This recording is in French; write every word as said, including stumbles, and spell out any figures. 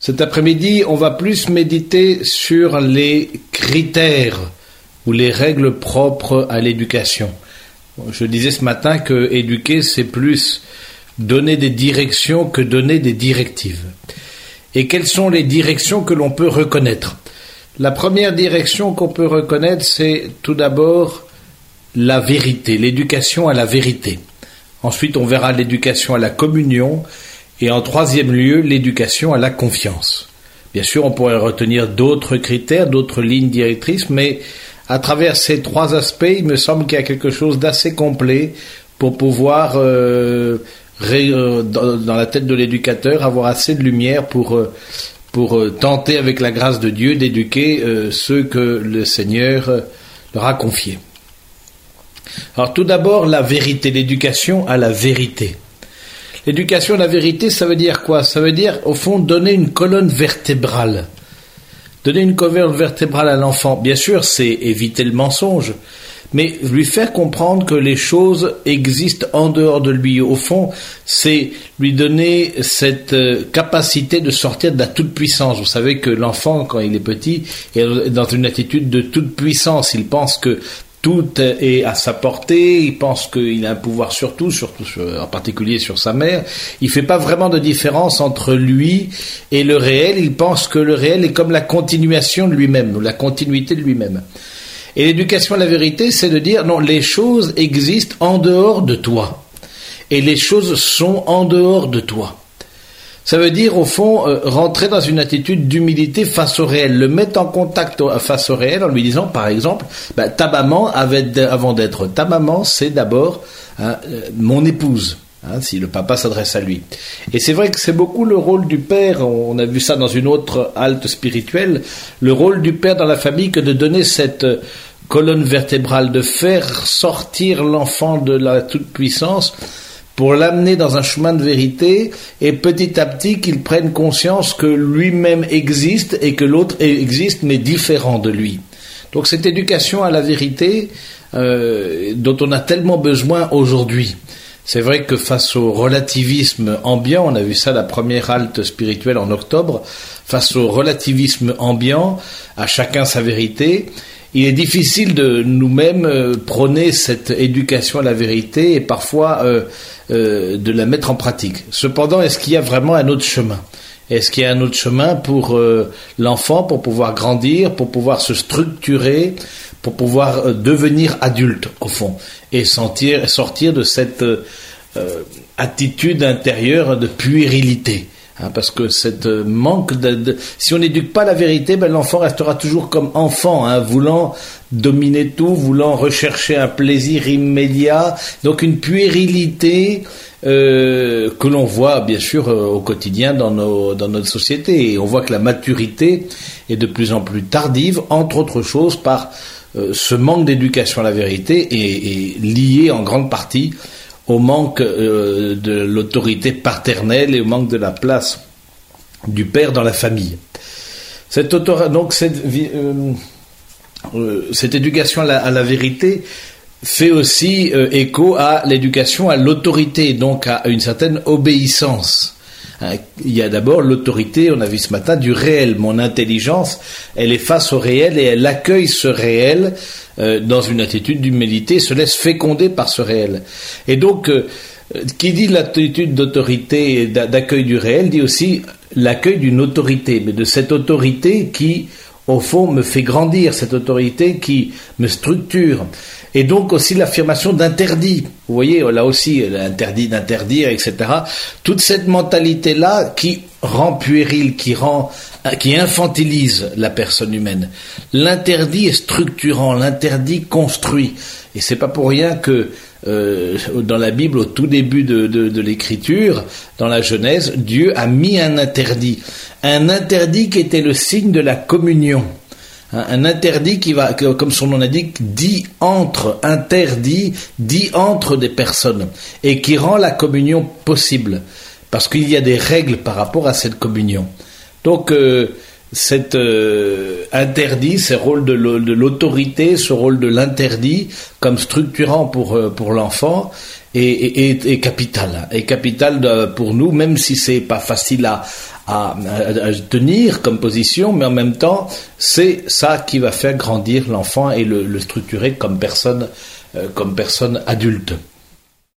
Cet après-midi, on va plus méditer sur les critères ou les règles propres à l'éducation. Je disais ce matin que éduquer, c'est plus donner des directions que donner des directives. Et quelles sont les directions que l'on peut reconnaître ? La première direction qu'on peut reconnaître, c'est tout d'abord la vérité, l'éducation à la vérité. Ensuite, on verra l'éducation à la communion. Et en troisième lieu, l'éducation à la confiance. Bien sûr, on pourrait retenir d'autres critères, d'autres lignes directrices, mais à travers ces trois aspects, il me semble qu'il y a quelque chose d'assez complet pour pouvoir, euh, ré, euh, dans, dans la tête de l'éducateur, avoir assez de lumière pour, euh, pour euh, tenter, avec la grâce de Dieu, d'éduquer euh, ceux que le Seigneur euh, leur a confiés. Alors tout d'abord, la vérité, l'éducation à la vérité. L'éducation à la vérité, ça veut dire quoi ? Ça veut dire, au fond, donner une colonne vertébrale. Donner une colonne vertébrale à l'enfant. Bien sûr, c'est éviter le mensonge, mais lui faire comprendre que les choses existent en dehors de lui. Au fond, c'est lui donner cette capacité de sortir de la toute-puissance. Vous savez que l'enfant, quand il est petit, est dans une attitude de toute-puissance. Il pense que tout est à sa portée, il pense qu'il a un pouvoir sur tout, surtout sur, en particulier sur sa mère. Il ne fait pas vraiment de différence entre lui et le réel. Il pense que le réel est comme la continuation de lui-même, ou la continuité de lui-même. Et l'éducation à la vérité, c'est de dire, non, les choses existent en dehors de toi. Et les choses sont en dehors de toi. Ça veut dire, au fond, euh, rentrer dans une attitude d'humilité face au réel, le mettre en contact au, face au réel en lui disant, par exemple, bah, ta maman, avait, avant d'être ta maman, c'est d'abord hein, euh, mon épouse, hein, si le papa s'adresse à lui. Et c'est vrai que c'est beaucoup le rôle du père, on a vu ça dans une autre halte spirituelle, le rôle du père dans la famille que de donner cette euh, colonne vertébrale, de faire sortir l'enfant de la toute-puissance, pour l'amener dans un chemin de vérité, et petit à petit qu'il prenne conscience que lui-même existe et que l'autre existe mais différent de lui. Donc cette éducation à la vérité euh, dont on a tellement besoin aujourd'hui. C'est vrai que face au relativisme ambiant, on a vu ça la première halte spirituelle en octobre, face au relativisme ambiant, à chacun sa vérité, il est difficile de nous-mêmes euh, prôner cette éducation à la vérité et parfois euh, euh, de la mettre en pratique. Cependant, est-ce qu'il y a vraiment un autre chemin ? Est-ce qu'il y a un autre chemin pour euh, l'enfant, pour pouvoir grandir, pour pouvoir se structurer, pour pouvoir euh, devenir adulte, au fond, et sentir, sortir de cette euh, attitude intérieure de puérilité ? Hein, parce que cette manque de, de si on n'éduque pas la vérité, ben l'enfant restera toujours comme enfant, hein, voulant dominer tout, voulant rechercher un plaisir immédiat, donc une puérilité euh, que l'on voit bien sûr euh, au quotidien dans nos dans notre société, et on voit que la maturité est de plus en plus tardive, entre autres choses par euh, ce manque d'éducation à la vérité, et, et lié en grande partie au manque euh, de l'autorité paternelle et au manque de la place du père dans la famille. Cette autor- donc cette, euh, euh, cette éducation à la, à la vérité fait aussi euh, écho à l'éducation à l'autorité, donc à une certaine obéissance. Hein, il y a d'abord l'autorité, on a vu ce matin, du réel. Mon intelligence, elle est face au réel et elle accueille ce réel euh, dans une attitude d'humilité, se laisse féconder par ce réel. Et donc, euh, qui dit l'attitude d'autorité et d'accueil du réel, dit aussi l'accueil d'une autorité, mais de cette autorité qui, au fond, me fait grandir, cette autorité qui me structure. Et donc aussi l'affirmation d'interdit. Vous voyez, là aussi, l'interdit d'interdire, et cetera. Toute cette mentalité-là qui rend puéril, qui rend, qui infantilise la personne humaine. L'interdit est structurant, l'interdit construit. Et c'est pas pour rien que euh, dans la Bible, au tout début de, de, de l'Écriture, dans la Genèse, Dieu a mis un interdit. Un interdit qui était le signe de la communion. Un interdit qui va, comme son nom l'indique, dit entre, interdit, dit entre des personnes, et qui rend la communion possible, parce qu'il y a des règles par rapport à cette communion. Donc, euh, cet euh, interdit, ce rôle de, de l'autorité, ce rôle de l'interdit, comme structurant pour, pour l'enfant, est, est, est capital, est capital pour nous, même si c'est pas facile à, à, à, à tenir comme position, mais en même temps, c'est ça qui va faire grandir l'enfant et le, le structurer comme personne, euh, comme personne adulte.